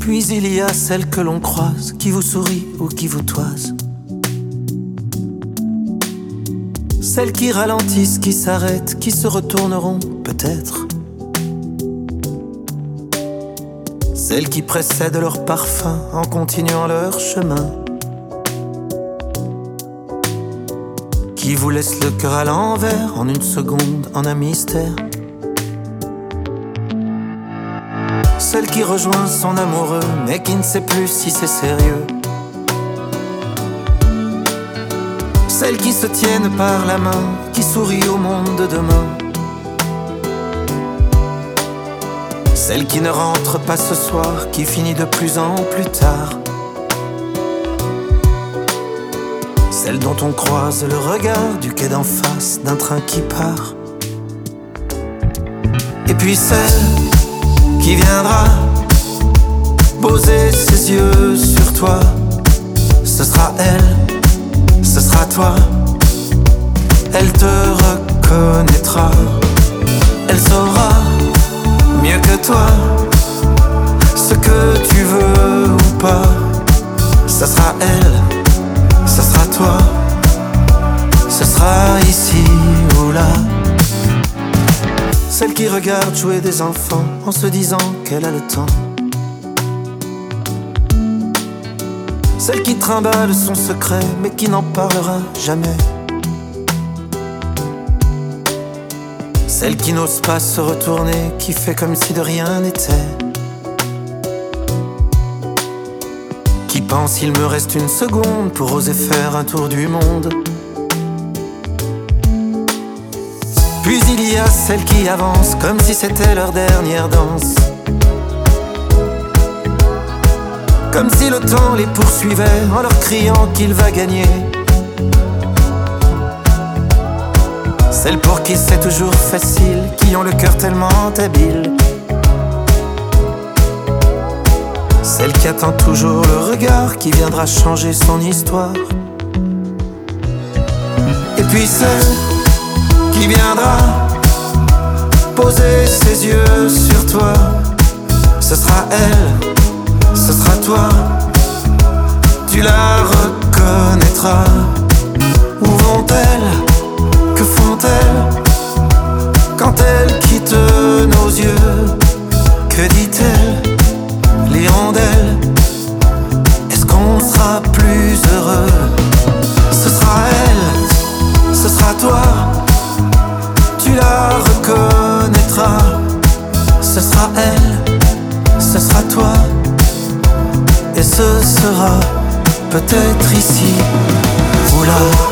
Puis il y a celles que l'on croise, qui vous sourient ou qui vous toisent. Celles qui ralentissent, qui s'arrêtent, qui se retourneront peut-être. Celles qui précèdent leur parfum en continuant leur chemin. Qui vous laissent le cœur à l'envers en une seconde, en un mystère. Celle qui rejoint son amoureux mais qui ne sait plus si c'est sérieux. Celles qui se tiennent par la main, qui sourient au monde de demain. Celle qui ne rentre pas ce soir, qui finit de plus en plus tard. Celle dont on croise le regard du quai d'en face d'un train qui part. Et puis celle qui viendra poser ses yeux sur toi. Ce sera elle, ce sera toi. Elle te reconnaîtra. Elle saura mieux que toi ce que tu veux ou pas. Ce sera elle, ce sera toi. Ce sera ici ou là. Celle qui regarde jouer des enfants en se disant qu'elle a le temps. Celle qui trimballe son secret mais qui n'en parlera jamais. Celle qui n'ose pas se retourner, qui fait comme si de rien n'était. Qui pense il me reste une seconde pour oser faire un tour du monde. Puis il y a celles qui avancent comme si c'était leur dernière danse. Comme si le temps les poursuivait en leur criant qu'il va gagner. Celles pour qui c'est toujours facile, qui ont le cœur tellement habile. Celle qui attend toujours le regard qui viendra changer son histoire. Et puis celle qui viendra poser ses yeux sur toi. Ce sera elle, ce sera toi. Tu la reconnaîtras. Où vont-elles? Que font-elles quand elles quittent nos yeux? Que dit-elle? L'hirondelle, est-ce qu'on sera plus heureux? Ce sera elle, ce sera toi. Tu la reconnaîtras. Ce sera elle, ce sera toi. Et ce sera peut-être ici ou là.